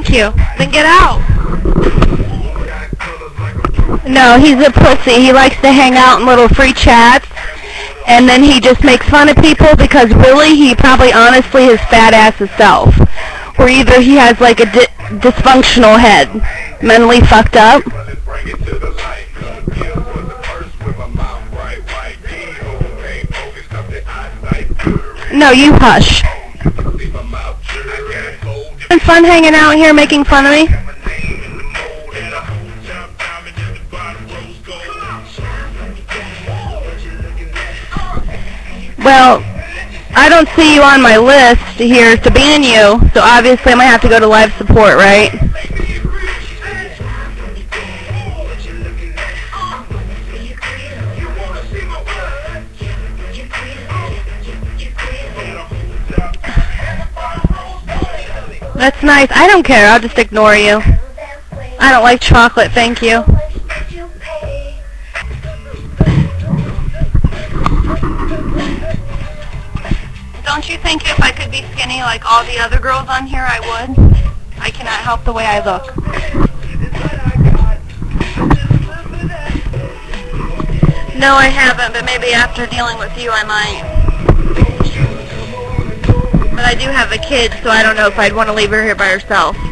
Thank you. Then get out. No, he's a pussy. He likes to hang out in little free chats, and then he just makes fun of people because really he probably honestly his fat ass himself. Or either he has like a dysfunctional head, mentally fucked up. No, you hush. It's fun hanging out here making fun of me. Well, I don't see you on my list here to ban you, so obviously I'm going to have to go to live support, right? That's nice. I don't care. I'll just ignore you. I don't like chocolate, thank you. Don't you think if I could be skinny like all the other girls on here, I would? I cannot help the way I look. No, I haven't, but maybe after dealing with you I might. But I do have a kid, so I don't know if I'd want to leave her here by herself.